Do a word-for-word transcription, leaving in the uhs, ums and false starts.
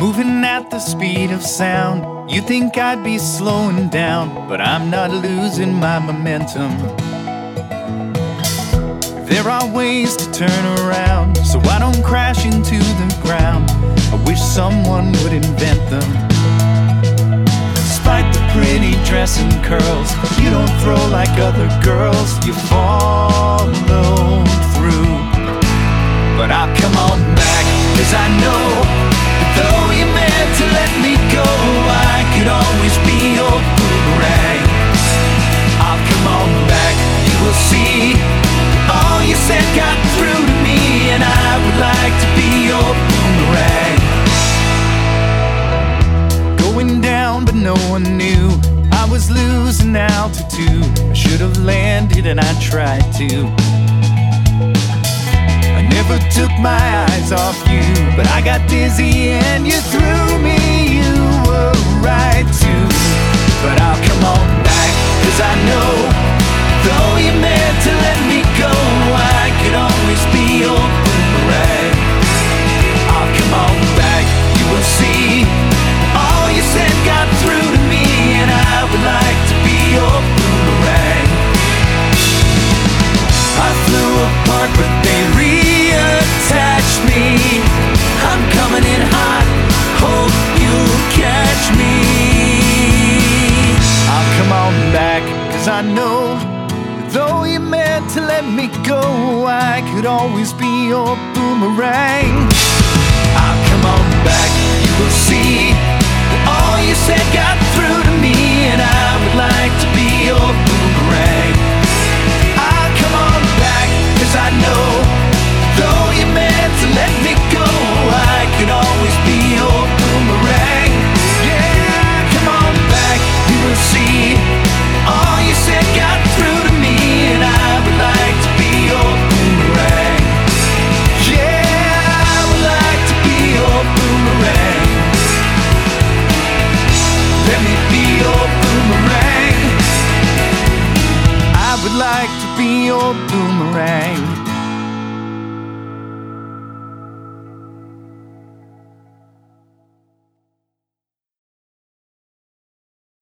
moving at the speed of sound. You think I'd be slowing down, but I'm not losing my momentum. There are ways to turn around, so I don't crash into the ground. I wish someone would invent them. Despite the pretty dress and curls, you don't throw like other girls. You follow through. But I'll come on back, cause I know that though you meant to let me go, I could always be your boomerang. I'll come on back, you will see. All you said got through to me, and I would like to be your boomerang. Going down, but no one knew I was losing altitude. I should have landed and I tried to. I never took my eyes off you, but I got dizzy and you threw me. You were right too. But I'll come on back, cause I know though you meant to let me go, I could always be your boomerang. I'll come on back, you will see. All you said got through to me, and I would like to be your boomerang. I flew apart, but they reattached me. I'm coming in hot, hope you'll catch me. I'll come on back, cause I know though you meant to let me go, I could always be your boomerang. I'll come on back, you will see. That all you said got through to me, and I would like to be your boomerang. I'll come on back, cause I know though you meant to let me go, I could always be your boomerang. Yeah, come on back, you will see. All you said got through to me, and I would like to be your boomerang. Yeah, I would like to be your boomerang. Let me be your boomerang. I would like to be your boomerang.